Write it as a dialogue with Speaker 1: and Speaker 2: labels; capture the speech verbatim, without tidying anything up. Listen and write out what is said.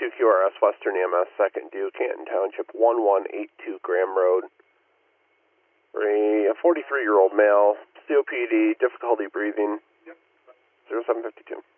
Speaker 1: two Q R S, Western E M S, second due, Canton Township, one one eight two Graham Road. For a forty-three-year-old male, C O P D, difficulty breathing, zero seven five two.